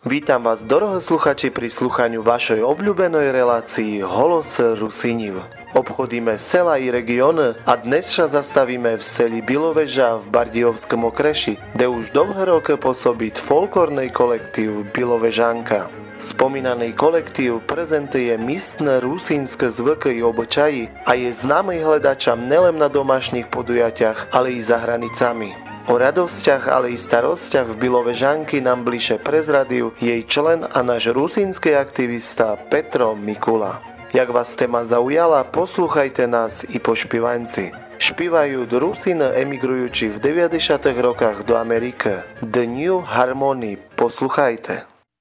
Vítam vás, dorohé sluchači, pri sluchaniu vašej obľúbenej relácii Holos Rusiniv. Obchodíme sela i regióny a dnes sa zastavíme v seli Biloveža v Bardejovskom okreši, kde už dlhé roky pôsobí folklórny kolektív Bilovežanka. Spomínaný kolektív prezentuje místne rusínske zvyky i obyčaji a je známy hľadačom nielen na domášnych podujatiach, ale i za hranicami. O radostiach, ale i starostiach v Bilovežanky nám bližšie prezradil jej člen a náš rusínsky aktivista Petro Mikula. Jak vás téma zaujala, poslúchajte nás i po špívanci. Špívajú Rusíny emigrujúci v 90. rokoch do Ameriky. The New Harmony. Posluchajte.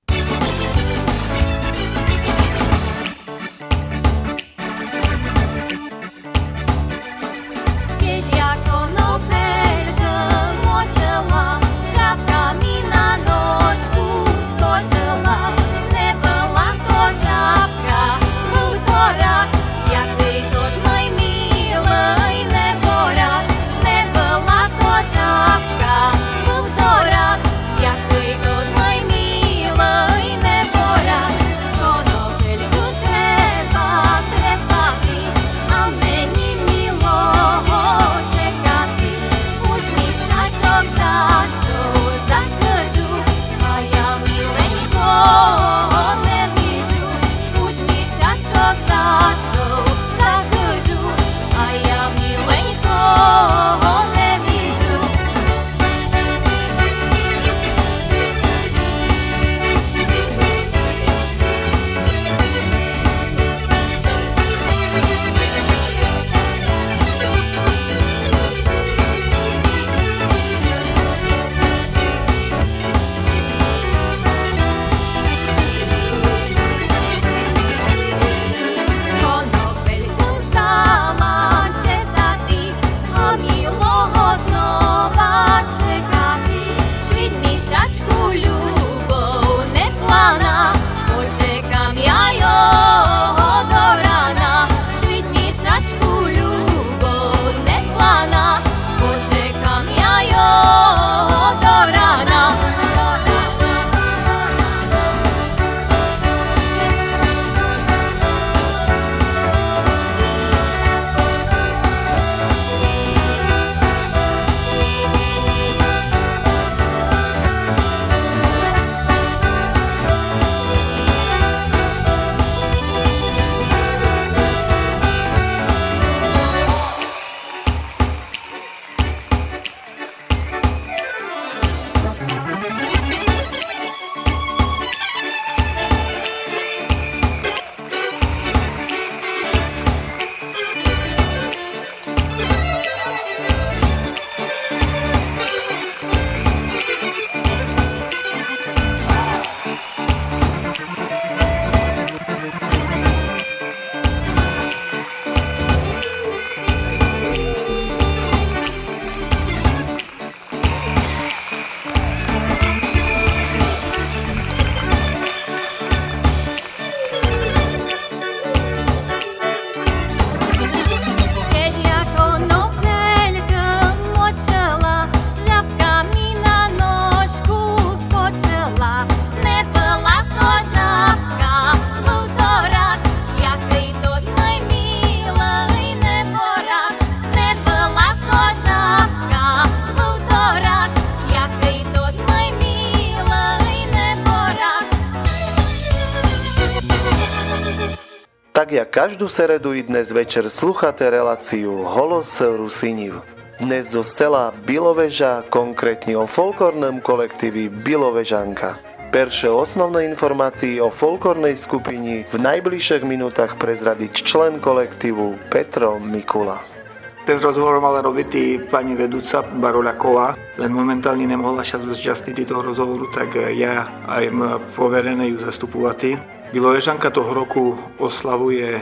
Tak jak každú seredu i dnes večer slúchate reláciu Holos Rusiniv. Dnes zo sela Biloveža, konkrétne o folklórnom kolektívi Bilovežanka. Perše osnovné informácie o folklórnej skupini v najbližších minútach prezradiť člen kolektívu Petro Mikula. Ten rozhovor mala robiť pani vedúca Baroľaková, len momentálne nemohla sa zúčastniť toho rozhovoru, tak ja aj poverené ju zastupovať. Bilovežanka toho roku oslavuje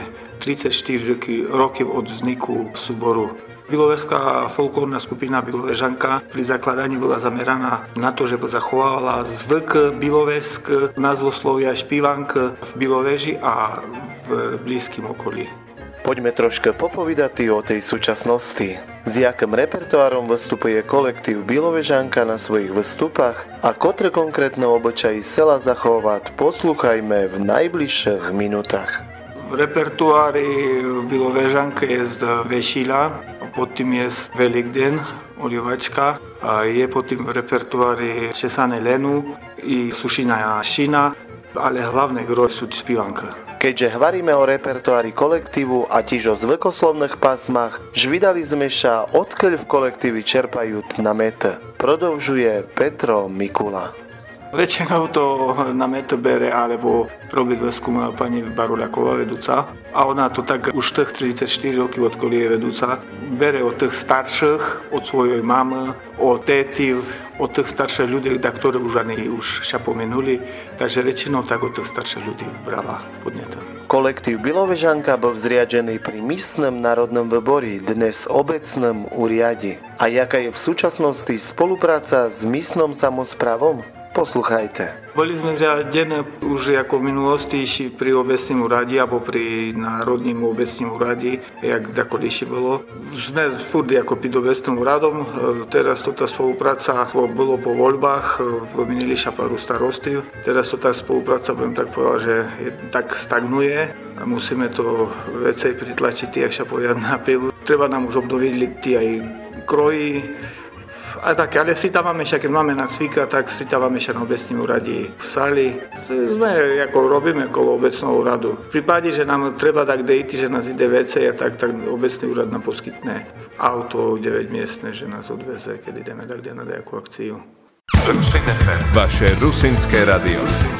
34 roky od vzniku súboru. Bilovežská folklórna skupina Bilovežanka pri zakladaní bola zameraná na to, že zachovávala zvyk bilovežsk, názvoslovia špívank v Biloveži a v blízkym okolí. Poďme troška popovídať o tej súčasnosti. S jakým repertoárom vystupuje kolektív Bilovežanka na svojich vystupách a ktoré konkrétne obyčaji sela zachovať, poslúchajme v najbližších minútach. V repertoári v Bilovežanke je z Vešila, potom je Velikden, olievačka, a je potom v repertoári Česané Lenu i Sušina Šina, ale hlavné gro sú spievanka. Keďže hovoríme o repertoári kolektívu a tiež o zvykoslovných pásmach, žvidali sme sa, odkiaľ v kolektívi čerpajú namete. Prodlžuje Petro Mikula. Väčšinou to namete bere alebo robí výskum pani Baroľaková vedúca. A ona to tak už tých 34 roky, odkedy je vedúca, bere od tých starších, od svojej mamy, od téty, od tých starších ľudí, ktorí už ani už sa pomenuli. Takže väčšinou tak od tých starších ľudí brala podnety. Kolektív Bilovežanka bol zriadený pri místnom národnom výbore, dnes obecnom úriade. A jaká je v súčasnosti spolupráca s místnom samospravom? Posluchajte. Boli sme zriadené už ako v minulosti pri obecním úrade alebo pri národním obecním úrade, jak dakolíši bolo. Sme furt ako pod obecným úradom. Teraz tá spolupráca bolo po voľbách, vymenili sa pár starostov. Teraz tá spolupráca, budem tak povedať, že tak stagnuje. A musíme to vecej pritlačiť, jak sa povedať na pilu. Treba nám už obnoviť aj kroji. A tak, ale stretávame sa, keď máme na cvika, tak stretávame sa na obecním úrade v sali. Robíme okolo obecného úradu. V prípade, že nám treba tak dejty, že nás ide vece, tak obecný úrad nám poskytne auto 9-miestne, že nás odveze, keď ideme tak na nejakú akciu. Vaše rusinské radio.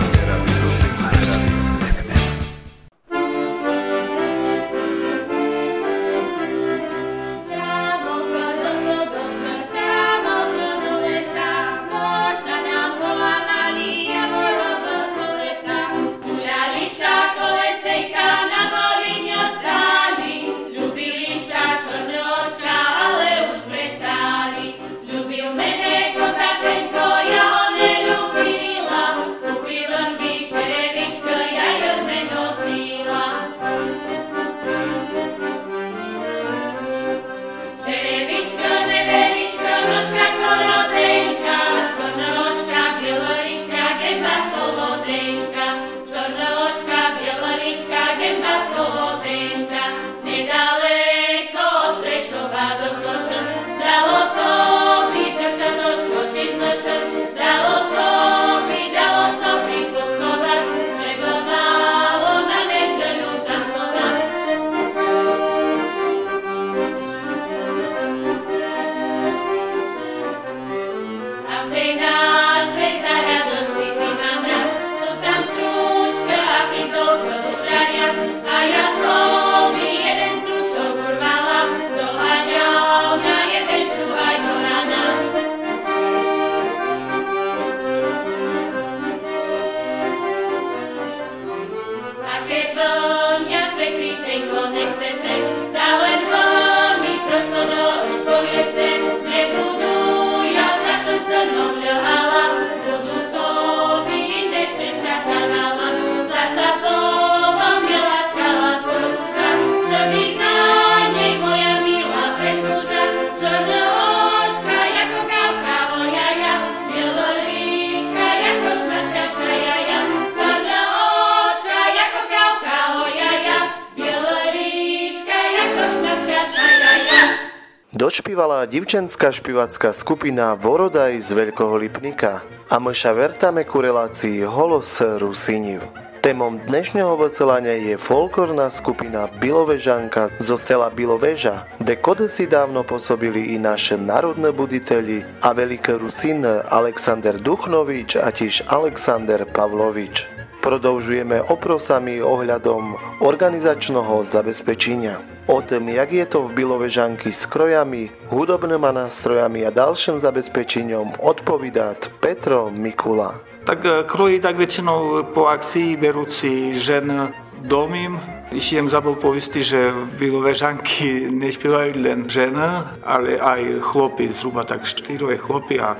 Došpívala divčenská špivacká skupina Vorodaj z Veľkého Lipnika a my sa vertáme ku relácii Holos Rusiniv. Témom dnešného vysielania je folklórna skupina Bilovežanka zo sela Biloveža, kde kedysi dávno pôsobili i naše národné buditeli a veľký Rusín Alexander Duchnovič a tiež Alexander Pavlovič. Prodĺžujeme oprosami ohľadom organizačného zabezpečenia. O tom, jak je to v Bilovežanky s krojami, hudobnými nástrojami a ďalším zabezpečením, odpovídá Petro Mikula. Tak krojí tak väčšinou po akcii berúci žen domím. Ešte zabol povistiť, že v Bilovežanky nespievajú len ženy, ale aj chlopy, zhruba tak 4 chlopy a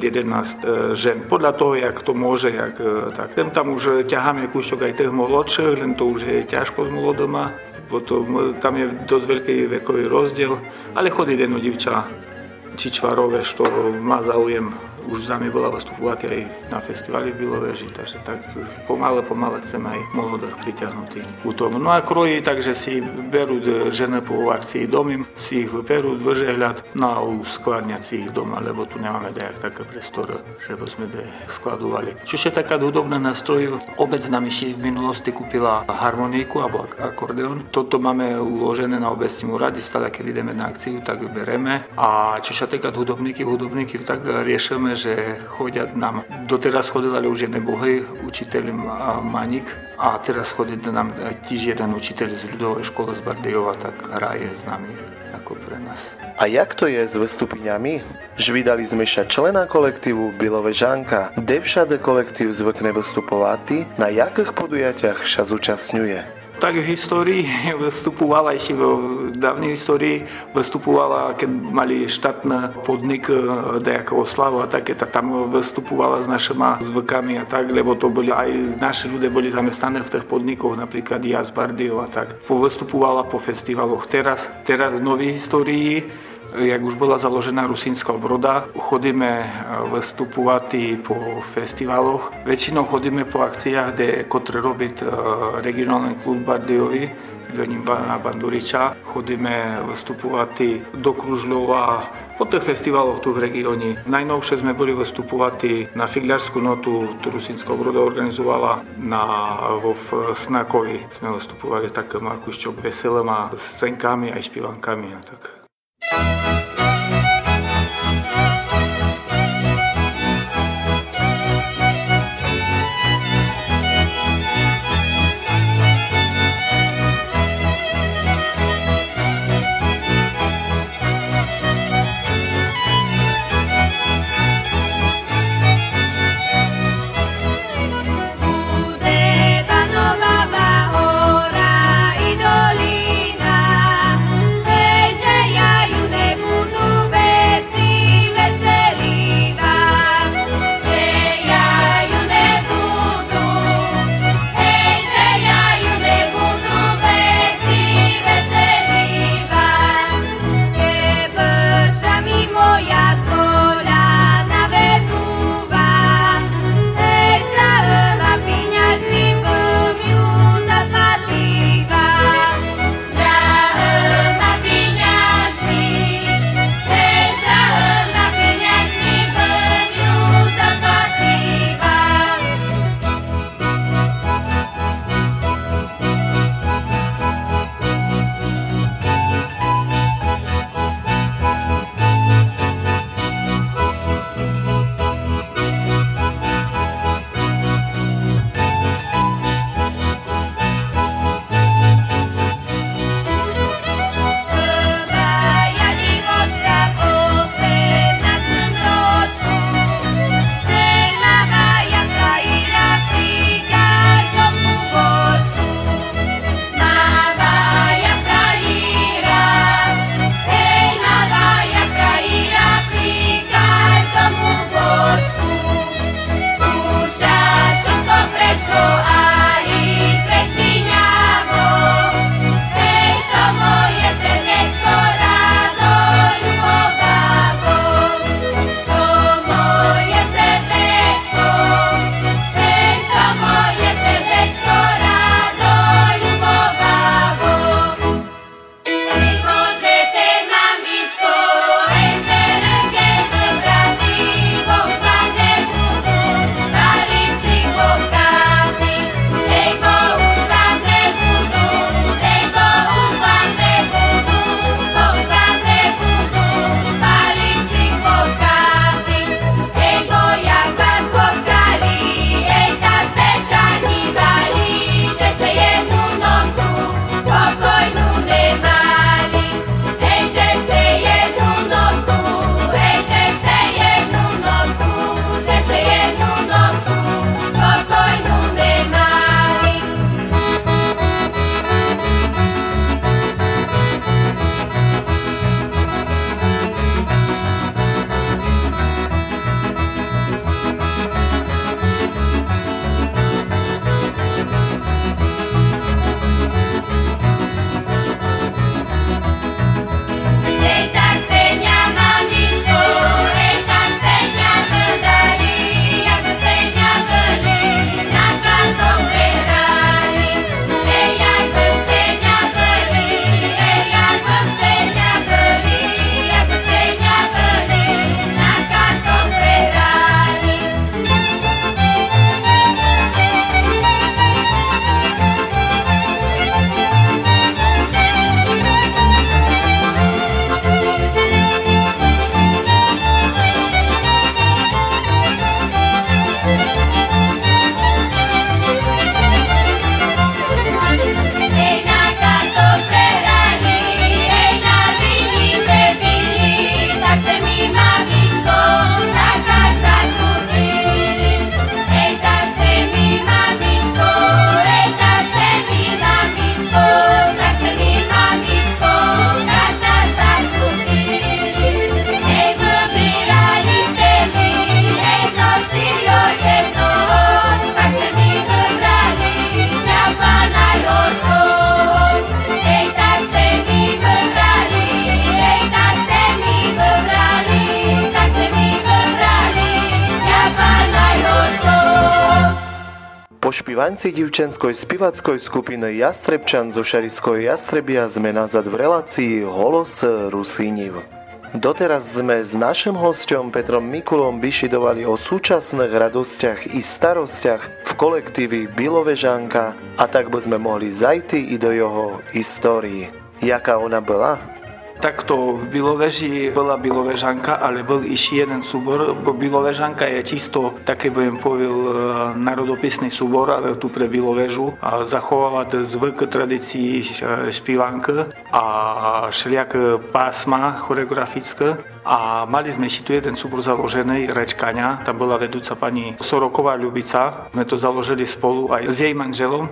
10-11 žen. Podľa toho, jak to môže, tak. Tam už ťaháme kúšok aj tých mladších, len to už je ťažko s mladoma. Potom tam je dosť veľký vekový rozdiel, ale chodí jedno divča Čičvarové, što má záujem, už za mňa bola vystupovať aj na festivali v Biloveži, takže tak pomale chceme aj mladých pritiahnutí u tom. No a kroji, takže si berú ženy po akcii domy, si ich vyperú, držia hľad na uskladňací ich doma, lebo tu nemáme také priestory, že by sme skladovali. Čiže taká hudobná nástroj, obec nám ešte v minulosti kúpila harmoníku alebo akordeón. Toto máme uložené na obecním úrade, stále keď ideme na akciu, tak bereme. A čiže taká hudobníky tak riešime, že chodia nám, doteraz chodil, ale už je nebohý učiteľ Manik a teraz chodí nám tiež jeden učiteľ z ľudovej školy z Bardejova, tak hraje s nami ako pre nás. A jak to je s vystupeniami? Vydali sme sa člena kolektívu Bilovežanka, kde všade kolektív zvykne vystupovati, na jakých podujatiach sa zúčastňuje? Tak v histórii vystupovala, ešte v dávnej histórii vystupovala, keď mali štátny podnik nejakého oslavu a také, tam vystupovala s našimi zvykami a tak, lebo to boli aj naši ľudia boli zamestnaní v tých podnikoch, napríklad ja z Bardejova a tak. Vystupovala po festivaloch. Teraz v novej histórii, jak už bola založená Rusínska Broda, chodíme vystupovať po festivaloch. Väčšinou chodíme po akciách, ktoré robí regionálny klub Bardejovi, na Banduriča. Chodíme vystupovať do Kružľova, po tých festivaloch tu v regióne. Najnovšie sme boli vystupovať na Figľarskú notu, ktorú Rusínska Broda organizovala vo Snakovi. Sme vystupovali s takým akúšťou veselým a scénkami aj špievankami a tak. Ora i dolina, e se ja ju ne špívanci divčenskoj spivackoj skupiny Jastrebčan zo Šarišského Jastrebia sme nazad v relácii Holos Rusíniv. Doteraz sme s našim hosťom Petrom Mikulom bišidovali o súčasných radostiach i starostiach v kolektívi Bilovežanka a tak by sme mohli zajти i do jeho histórii. Jaká ona bola? Takto v Biloveži bola Bilovežanka, ale bol ešte jeden súbor, bo Bilovežanka je čisto, také budem povedal, národopisný súbor, ale tu pre Bilovežu. Zachováva zvyk tradícií špívanky a všelijaké pásma choreografické. A mali sme ešte tu jeden súbor založený, Rečkaňa, tam bola vedúca pani Soroková Ľubica. My to založili spolu aj s jej manželom.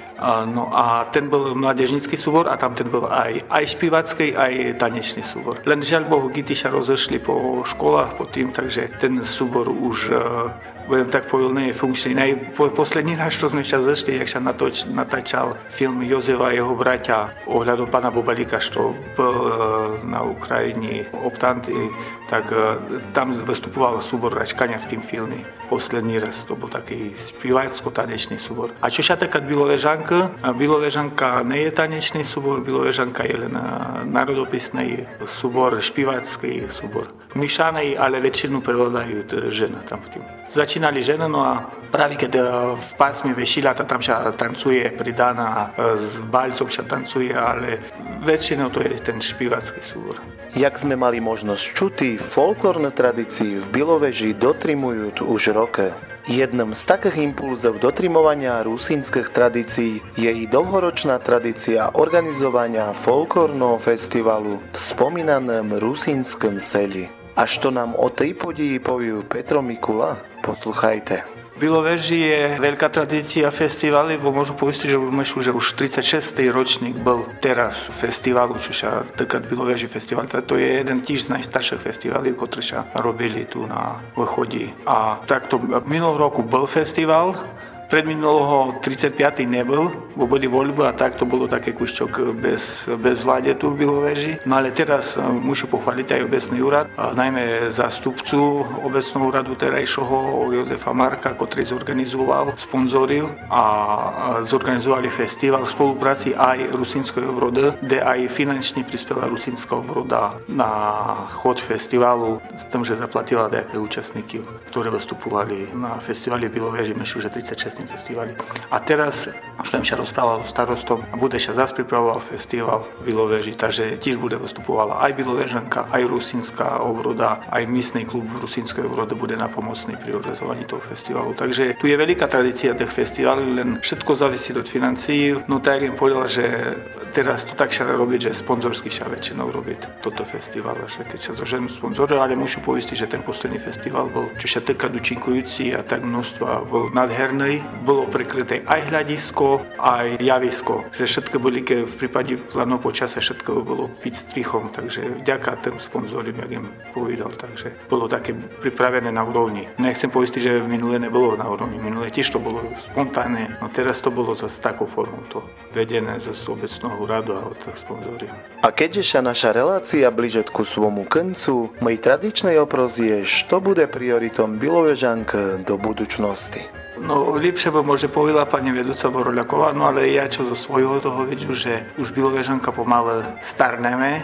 No a ten bol mládežnícky súbor a tam ten bol aj špivacký, aj tanečný súbor. Len žiaľ Bohu, gity sa rozešli po školách, po tým, takže ten súbor už budem tak povedal, nie je funkčný. Posledný raz, čo sme sa zešli, jak sa natáčal film Jozef a jeho bratia ohľadom pána Bobalíka, čo bol na Ukrajine optant, tak tam vystupoval súbor Račkaňa v tým filme. Posledný raz to bol taký spivacko-tanečný súbor. A čo sa taká Bilovežanka? Bilovežanka nie je tanečný súbor, Bilovežanka je len národopisný súbor, špivacký súbor. Myšanej, ale väčšinu prevládajú žena tam v tým. Začínali žena, no a práve keď v pásme Vešilata tam sa tancuje pridaná, s balcom sa tancuje, ale väčšinou to je ten špivacký súbor. Jak sme mali možnosť čuti, folklórne tradície v Biloveži dotrimujú už roky. Jedným z takých impulzov dotrimovania rusínskych tradícií je i dlhoročná tradícia organizovania folklórneho festivalu v spomínanom rusínskom seli. A čo nám o tej podii poviú Petro Mikula? Posluchajte. V Biloveži je veľká tradícia festivaly, bo môžu povedať, že už 36. ročník bol teraz festivalu, čo sa týka Biloveži festival. To je jeden tiež z najstarších festivalov, ktoré sa robili tu na Východe. A takto minulý roku bol festival, predminulého 35. nebol, bo boli voľby a tak to bolo také kúšťok bez vláde tu v Biloveži. No ale teraz musím pochváliť aj obecný úrad, najmä zástupcu obecného úradu terajšieho Jozefa Marka, ktorý zorganizoval, sponzoril a zorganizovali festival v spolupráci aj Rusínského Broda, kde aj finančne prispela Rusínska Broda na chod festivalu s tým, že zaplatila nejaké účastníky, ktorí vystupovali na festivali v Biloveži, myslím, že 36. festivali. A teraz už som sa rozprával so starostom a bude sa zase pripravoval festival v Biloveži, takže tiež bude vystupovala aj Bilovežanka, aj Rusínska Obroda, aj místny klub Rusínskej Obrody bude napomocný pri organizovaní toho festivalu. Takže tu je veľká tradícia tých festivalov, len všetko závisí od financií. No tak im povedal, že teraz to tak sa robiť, že sponzorsky sa väčšinou robiť toto festival, že keď sa zoženú sponzory, ale musím povedať, že ten posledný festival bol, čo sa týka účinkujúci a tak množstva, bol nádherný. Bolo prekryté aj hľadisko, aj javisko. Že všetko boli, keď v prípade plánu počasia všetko bolo piť strichom, takže vďaka tým sponzorom, jak im povedal, takže bolo také pripravené na úrovni. Nechcem povedať, že minulé nebolo na úrovni, minulé tiež to bolo spontánne, no teraz to bolo zase takou formou to vedené z obecného úradu a od sponzorov. A keďže sa naša relácia blíže ku svojmu koncu, môj tradičný opros je, čo bude prioritom Bilovežanky do budúcnosti. No, lepšie by môže povedala pani vedúca Boroľaková, no ale ja čo zo svojho toho vidím, že už Bilovežanka pomaly starneme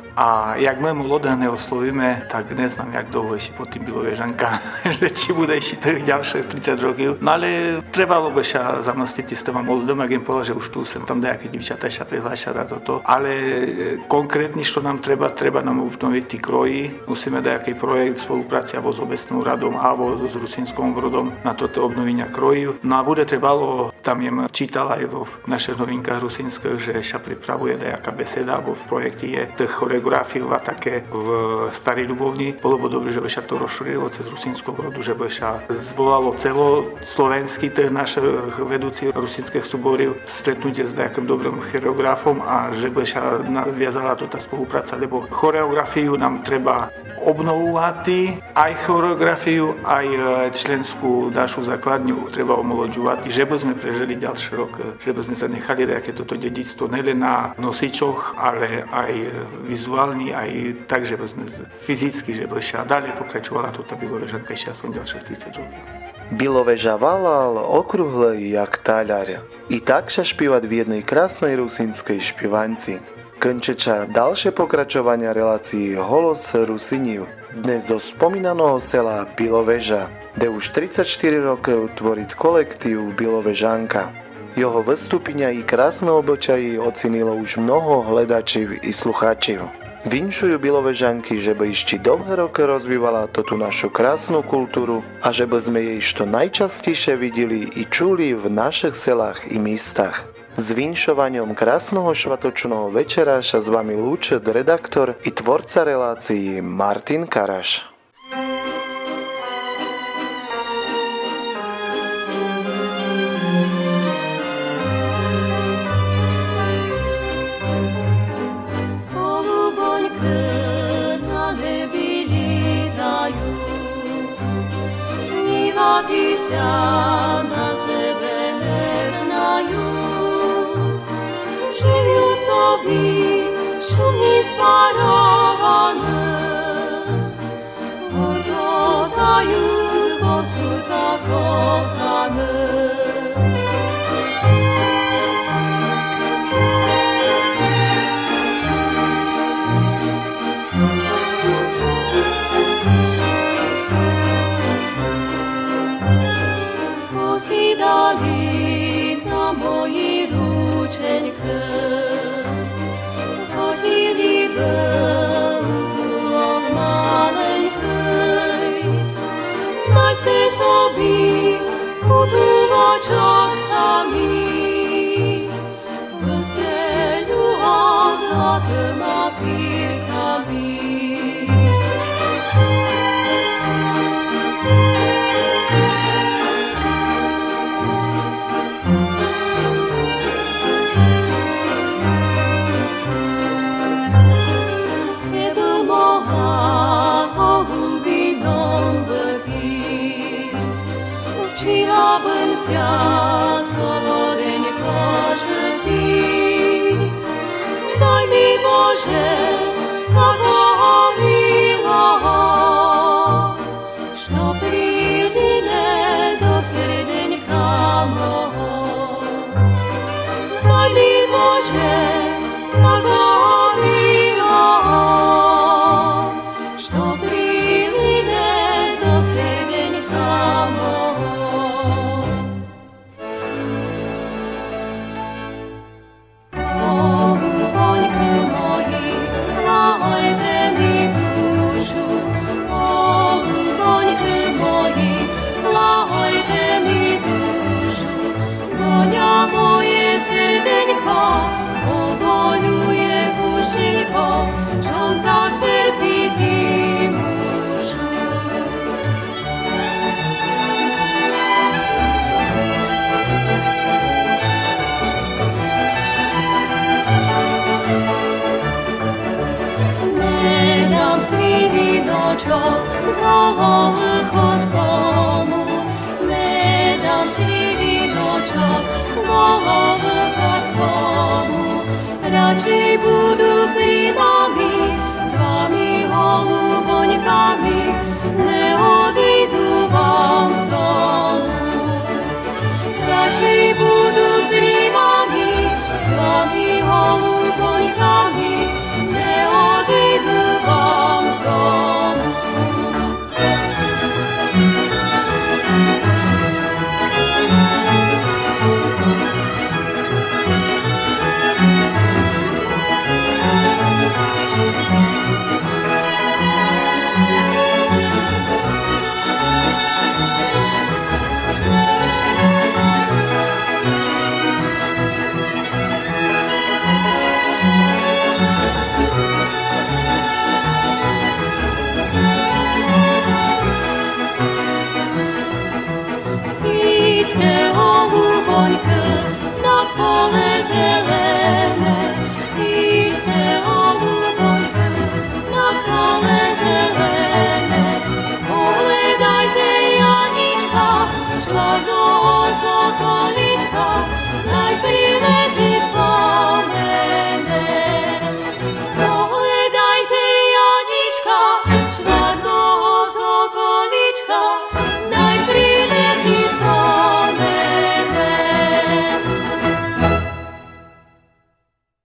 a jak my mladé neoslovíme, tak neznám, jak dlho ešte pod tým Bilovežanka, že či bude ešte tých ďalších 30 rokov. No ale trebalo by sa zamyslieť s tým mladým, jak im povedal, že už tu sem tam nejaké divčatá sa prihlášať na toto. Ale konkrétne, čo nám treba nám obnoviť tí kroji, musíme nejaký projekt spolupráci alebo s obecným úradom alebo s Rusínskou Obrodom na toto obnovenia kroji. No a bude trebalo, tam im čítal aj vo našich novinkách rusínskych, že sa pripravuje nejaká beseda, alebo v projekte je tých choreografiu a také v Starej Ľubovni. Bolo by dobre, že by sa to rozšírilo cez Rusínsku Brodu, že by sa zvolalo celoslovenský tých našich vedúcich rusínskych súborov stretnutie s nejakým dobrým choreografom a že by sa nadviazala tá spolupráca, lebo choreografiu nám treba obnovovať, aj choreografiu, aj členskú našu základňu treba omoloďovať, že by sme prežili ďalší rok, že by sme zanechali nejaké toto dedičstvo nielen na nosičoch, ale aj vizuálne, aj tak, že by sme fyzicky, že by sa ďalej pokračovala toto Bilovežanka ešte aspoň ďalších 30 rokov. Biloveža valal okrúhlej jak taľar. I tak sa špívať v jednej krásnej rusinskej špivanci. Končeča ďalšie pokračovania relácií Holos Rusiniv. Dnes zo spomínaného sela Biloveža, kde už 34 rokov tvorí kolektív Bilovežanka. Jeho vystúpenia i krásne obyčaji ocenilo už mnoho hledačiv i slucháčiv. Vinšujú Bilovežanky, že by ešte dlhé roky rozvívala tú našu krásnu kultúru a že by sme jej čo najčastejšie videli i čuli v našich selách i místach. S vinšovaním krásneho švatočného večera sa s vami lúči redaktor i tvorca relácií Martin Karaš. Na sebe neznaють, живуть собі шумні спаравани, гордотають, бо суть закоханих. Посідали на мої рученьки, хотіли би утулок маленький, дайте собі утулочок самі, вистелю золотими пірками. Вчилабимся солоденько жити, дай мій Боже такого милого, що прилине до серденька мого. Дай мій Боже такого милого, що прилине до серденька мого. Свій віночок золотий